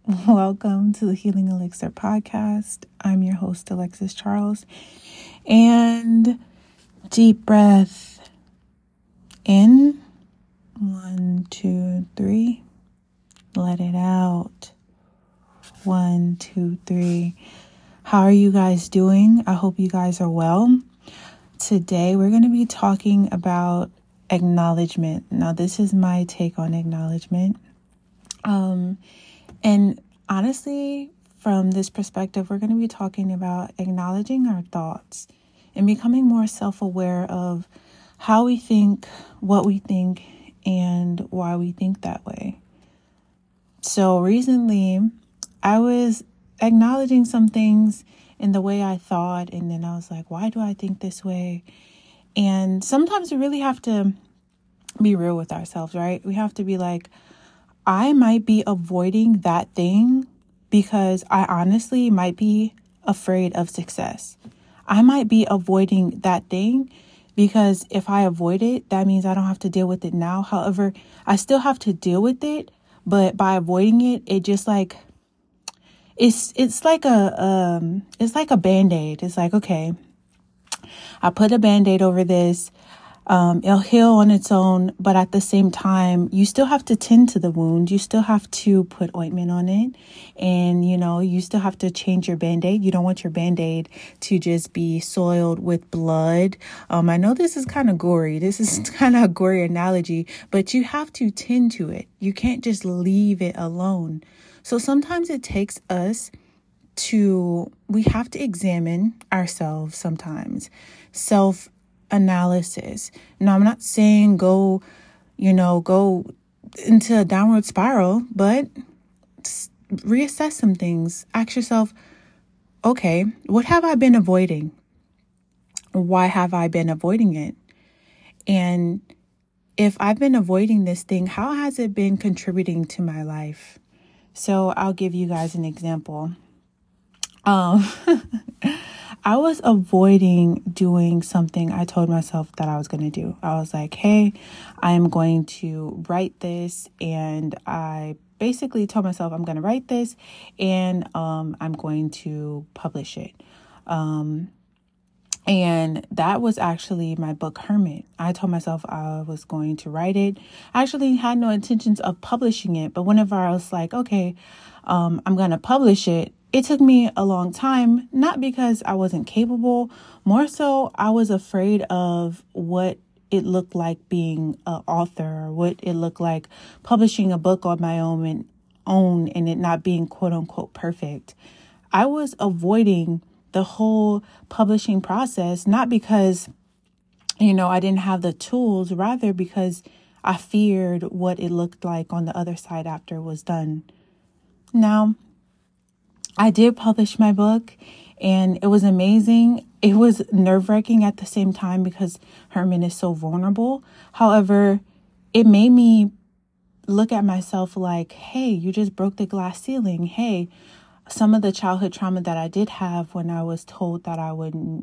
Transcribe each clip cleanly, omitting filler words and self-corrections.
Welcome to the Healing Elixir podcast. I'm your host, Alexis Charles. And deep breath in. 1, 2, 3. Let it out. 1, 2, 3. How are you guys doing? I hope you guys are well. Today, we're going to be talking about acknowledgement. Now, this is my take on acknowledgement. And honestly, from this perspective, we're going to be talking about acknowledging our thoughts and becoming more self-aware of how we think, what we think, and why we think that way. So recently, I was acknowledging some things in the way I thought, and then I was like, why do I think this way? And sometimes we really have to be real with ourselves, right? We have to be like, I might be avoiding that thing because I honestly might be afraid of success. I might be avoiding that thing because if I avoid it, that means I don't have to deal with it now. However, I still have to deal with it, but by avoiding it, it just like it's like a Band-Aid. It's like, okay, I put a Band-Aid over this. It'll heal on its own, but at the same time, you still have to tend to the wound. You still have to put ointment on it. And, you still have to change your Band-Aid. You don't want your Band-Aid to just be soiled with blood. I know this is kind of gory. This is kind of a gory analogy, but you have to tend to it. You can't just leave it alone. So sometimes it takes us we have to examine ourselves sometimes. Self-analysis. Now, I'm not saying go into a downward spiral, but reassess some things. Ask yourself, okay, what have I been avoiding? Why have I been avoiding it? And if I've been avoiding this thing, how has it been contributing to my life? So I'll give you guys an example. I was avoiding doing something I told myself that I was going to do. I was like, hey, I'm going to write this. And I basically told myself I'm going to write this and I'm going to publish it. And that was actually my book, Hermit. I told myself I was going to write it. I actually had no intentions of publishing it. But whenever I was like, okay, I'm going to publish it, it took me a long time, not because I wasn't capable, more so I was afraid of what it looked like being an author, or what it looked like publishing a book on my own and it not being quote unquote perfect. I was avoiding the whole publishing process, not because, I didn't have the tools, rather because I feared what it looked like on the other side after it was done. Now, I did publish my book and it was amazing. It was nerve-wracking at the same time because Herman is so vulnerable. However, it made me look at myself like, hey, you just broke the glass ceiling. Hey, some of the childhood trauma that I did have when I was told that I wouldn't,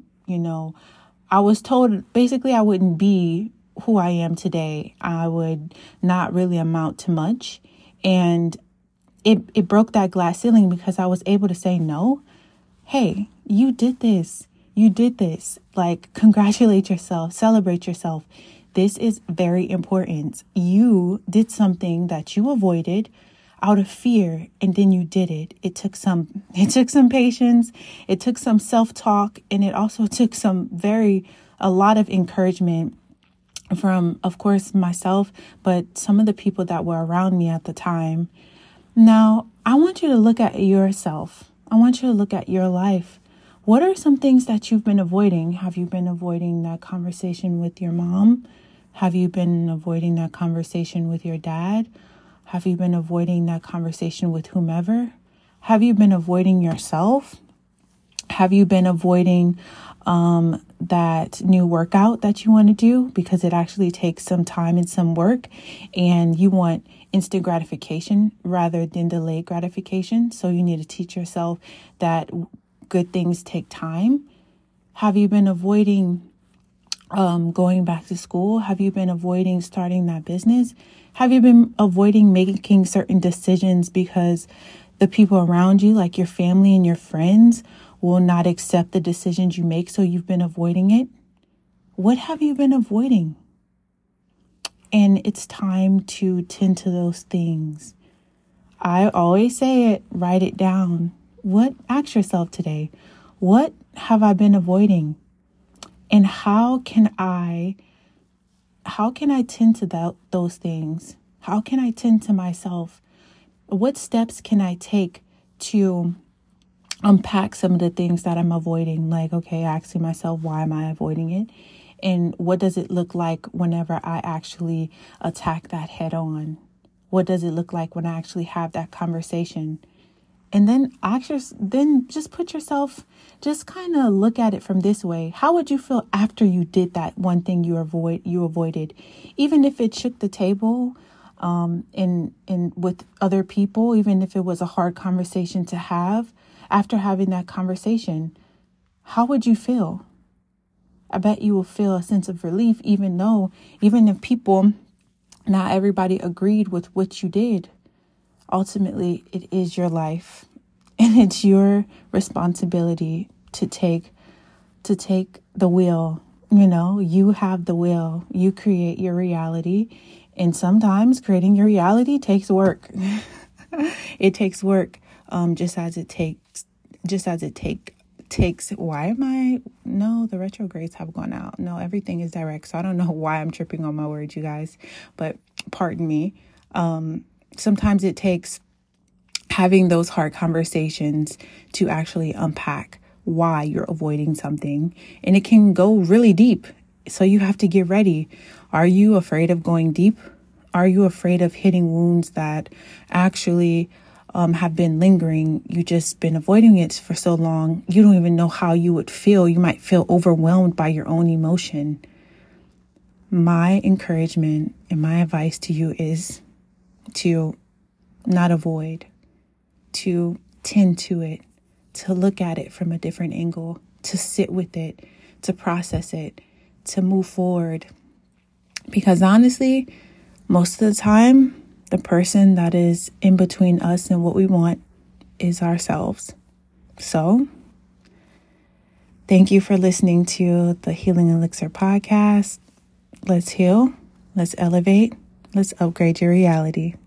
I was told basically I wouldn't be who I am today. I would not really amount to much. And it broke that glass ceiling because I was able to say, no, hey, you did this. You did this. Like, congratulate yourself, celebrate yourself. This is very important. You did something that you avoided out of fear, and then you did it. It took some patience. It took some self-talk, and it also took a lot of encouragement from, of course, myself, but some of the people that were around me at the time. Now, I want you to look at yourself. I want you to look at your life. What are some things that you've been avoiding? Have you been avoiding that conversation with your mom? Have you been avoiding that conversation with your dad? Have you been avoiding that conversation with whomever? Have you been avoiding yourself? Have you been avoiding that new workout that you want to do because it actually takes some time and some work and you want instant gratification rather than delayed gratification? So you need to teach yourself that good things take time. Have you been avoiding going back to school? Have you been avoiding starting that business? Have you been avoiding making certain decisions because The people around you, like your family and your friends, will not accept the decisions you make, so you've been avoiding it. What have you been avoiding? And it's time to tend to those things. I always say it, write it down. Ask yourself today, what have I been avoiding? And how can I tend to those things? How can I tend to myself? What steps can I take to unpack some of the things that I'm avoiding? Like, okay, asking myself, why am I avoiding it? And what does it look like whenever I actually attack that head on? What does it look like when I actually have that conversation? And then just put yourself, just kind of look at it from this way. How would you feel after you did that one thing you avoided? Even if it shook the table, and with other people, even if it was a hard conversation to have, after having that conversation, how would you feel? I bet you will feel a sense of relief, even if not everybody agreed with what you did. Ultimately, it is your life, and it's your responsibility to take the wheel. You have the will. You create your reality, and sometimes creating your reality takes work. It takes work, just as it takes. No, the retrogrades have gone out. No, everything is direct. So I don't know why I'm tripping on my words, you guys, but pardon me. Sometimes it takes having those hard conversations to actually unpack why you're avoiding something. And it can go really deep. So you have to get ready. Are you afraid of going deep? Are you afraid of hitting wounds that actually have been lingering? You just been avoiding it for so long. You don't even know how you would feel. You might feel overwhelmed by your own emotion. My encouragement and my advice to you is to not avoid, to tend to it, to look at it from a different angle, to sit with it, to process it, to move forward. Because honestly, most of the time, the person that is in between us and what we want is ourselves. So, thank you for listening to the Healing Elixir podcast. Let's heal, let's elevate, let's upgrade your reality.